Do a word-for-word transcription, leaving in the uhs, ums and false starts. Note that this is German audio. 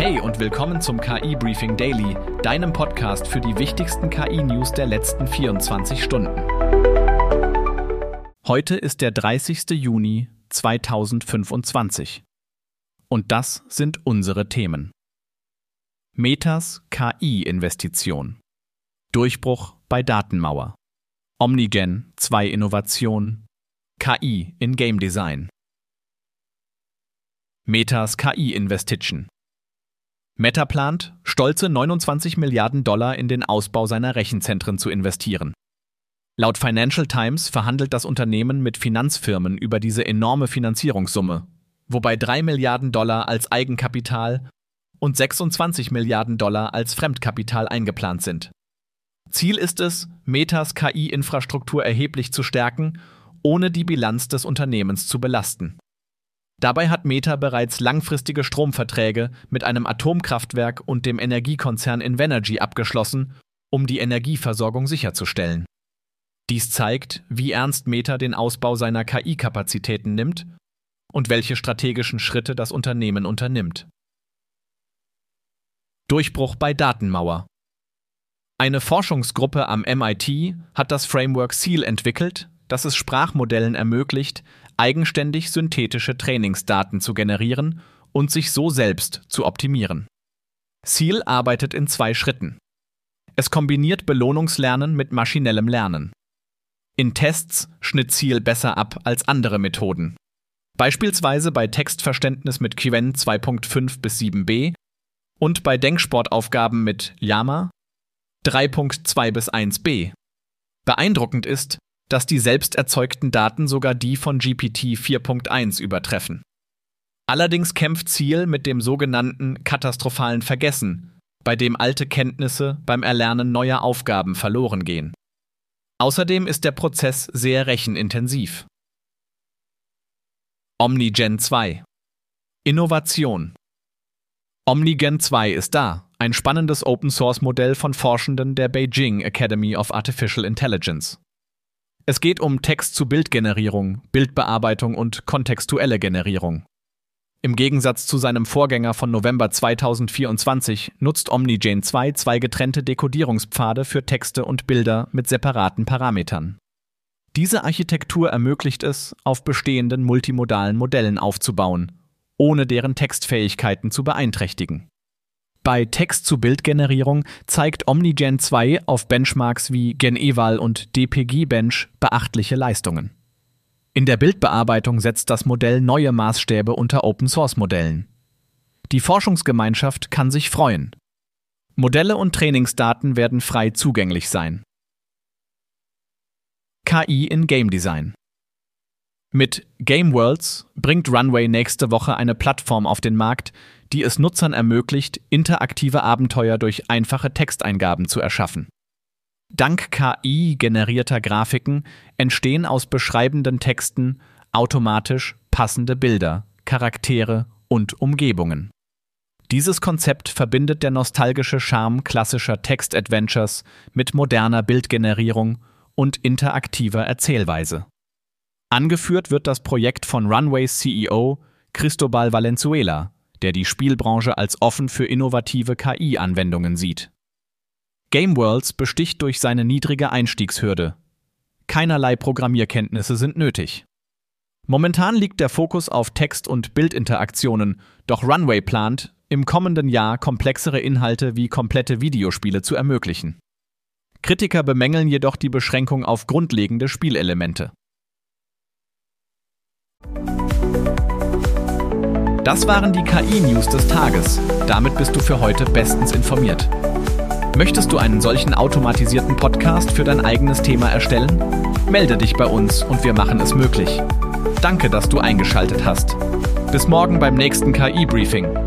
Hey und willkommen zum K I-Briefing Daily, deinem Podcast für die wichtigsten K I-News der letzten vierundzwanzig Stunden. Heute ist der dreißigster Juni zweitausendfünfundzwanzig. Und das sind unsere Themen. Metas K I-Investition. Durchbruch bei Datenmauer. Omnigen zwei Innovation. K I in Game Design. Metas K I-Investition. Meta plant, stolze neunundzwanzig Milliarden Dollar in den Ausbau seiner Rechenzentren zu investieren. Laut Financial Times verhandelt das Unternehmen mit Finanzfirmen über diese enorme Finanzierungssumme, wobei drei Milliarden Dollar als Eigenkapital und sechsundzwanzig Milliarden Dollar als Fremdkapital eingeplant sind. Ziel ist es, Metas K I-Infrastruktur erheblich zu stärken, ohne die Bilanz des Unternehmens zu belasten. Dabei hat Meta bereits langfristige Stromverträge mit einem Atomkraftwerk und dem Energiekonzern Invenergy abgeschlossen, um die Energieversorgung sicherzustellen. Dies zeigt, wie ernst Meta den Ausbau seiner K I-Kapazitäten nimmt und welche strategischen Schritte das Unternehmen unternimmt. Durchbruch bei Datenmauer. Eine Forschungsgruppe am M I T hat das Framework Seal entwickelt, das es Sprachmodellen ermöglicht, eigenständig synthetische Trainingsdaten zu generieren und sich so selbst zu optimieren. Seal arbeitet in zwei Schritten. Es kombiniert Belohnungslernen mit maschinellem Lernen. In Tests schnitt Seal besser ab als andere Methoden. Beispielsweise bei Textverständnis mit Qwen zwei Punkt fünf bis sieben b und bei Denksportaufgaben mit Llama drei Punkt zwei bis eins b. Beeindruckend ist, dass die selbst erzeugten Daten sogar die von G P T vier Punkt eins übertreffen. Allerdings kämpft Seal mit dem sogenannten katastrophalen Vergessen, bei dem alte Kenntnisse beim Erlernen neuer Aufgaben verloren gehen. Außerdem ist der Prozess sehr rechenintensiv. Omnigen zwei. Innovation. Omnigen zwei ist da, ein spannendes Open-Source-Modell von Forschenden der Beijing Academy of Artificial Intelligence. Es geht um Text-zu-Bild-Generierung, Bildbearbeitung und kontextuelle Generierung. Im Gegensatz zu seinem Vorgänger von November zweitausendvierundzwanzig nutzt Omnigen zwei zwei getrennte Dekodierungspfade für Texte und Bilder mit separaten Parametern. Diese Architektur ermöglicht es, auf bestehenden multimodalen Modellen aufzubauen, ohne deren Textfähigkeiten zu beeinträchtigen. Bei Text-zu-Bild-Generierung zeigt Omnigen zwei auf Benchmarks wie GenEval und D P G Bench beachtliche Leistungen. In der Bildbearbeitung setzt das Modell neue Maßstäbe unter Open-Source-Modellen. Die Forschungsgemeinschaft kann sich freuen. Modelle und Trainingsdaten werden frei zugänglich sein. K I in Game Design. Mit Game Worlds bringt Runway nächste Woche eine Plattform auf den Markt, die es Nutzern ermöglicht, interaktive Abenteuer durch einfache Texteingaben zu erschaffen. Dank K I-generierter Grafiken entstehen aus beschreibenden Texten automatisch passende Bilder, Charaktere und Umgebungen. Dieses Konzept verbindet der nostalgische Charme klassischer Text-Adventures mit moderner Bildgenerierung und interaktiver Erzählweise. Angeführt wird das Projekt von Runways C E O Cristobal Valenzuela, der die Spielbranche als offen für innovative K I-Anwendungen sieht. Game Worlds besticht durch seine niedrige Einstiegshürde. Keinerlei Programmierkenntnisse sind nötig. Momentan liegt der Fokus auf Text- und Bildinteraktionen, doch Runway plant, im kommenden Jahr komplexere Inhalte wie komplette Videospiele zu ermöglichen. Kritiker bemängeln jedoch die Beschränkung auf grundlegende Spielelemente. Das waren die K I-News des Tages. Damit bist du für heute bestens informiert. Möchtest du einen solchen automatisierten Podcast für dein eigenes Thema erstellen? Melde dich bei uns und wir machen es möglich. Danke, dass du eingeschaltet hast. Bis morgen beim nächsten K I-Briefing.